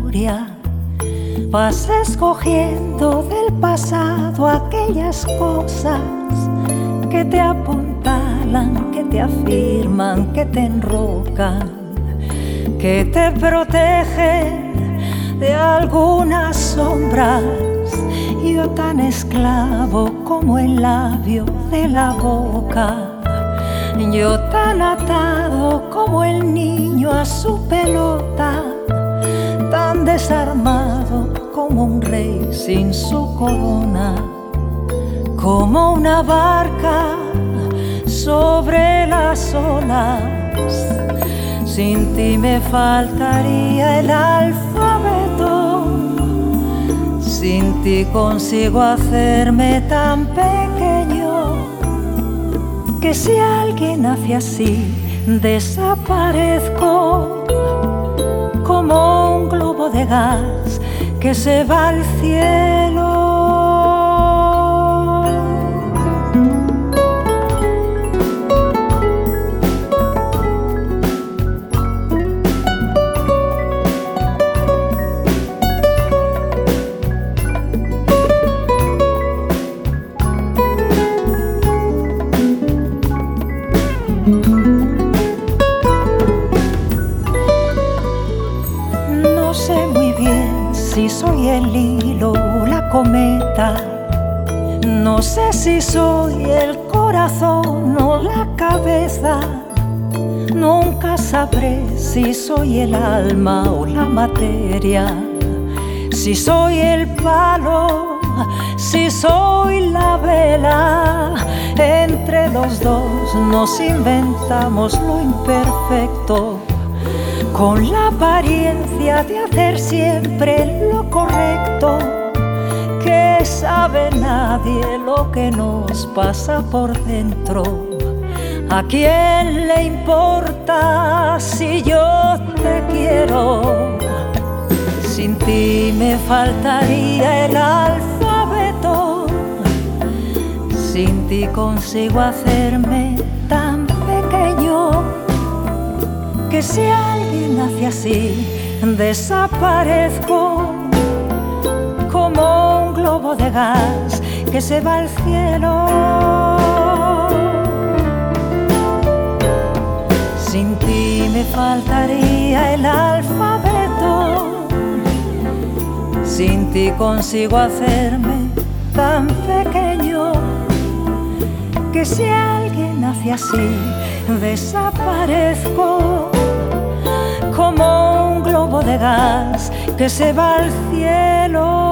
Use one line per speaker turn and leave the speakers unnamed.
memoria. Vas escogiendo del pasado aquellas cosas que te apuntalan, que te afirman, que te enrocan, que te protegen de algunas sombras. Yo tan esclavo como el labio de la boca, yo tan atado como el niño a su pelota, tan desarmado como un rey sin su corona, como una barca sobre las olas. Sin ti me faltaría el alfabeto, sin ti consigo hacerme tan pequeño, que si alguien hace así, desaparezco como un globo de gas que se va al cielo. No sé muy bien si soy el hilo o la cometa, no sé si soy el corazón o la cabeza, nunca sabré si soy el alma o la materia, si soy el palo, si soy la vela. Entre los dos nos inventamos lo imperfecto, con la apariencia de hacer siempre lo correcto, que sabe nadie lo que nos pasa por dentro. ¿A quién le importa si yo te quiero? Sin ti me faltaría el alfabeto, sin ti consigo hacerme tan pequeño, que si alguien hace así, desaparezco como un globo de gas que se va al cielo. Sin ti me faltaría el alfabeto, sin ti consigo hacerme tan pequeño, que si alguien hace así, desaparezco como un globo de gas que se va al cielo.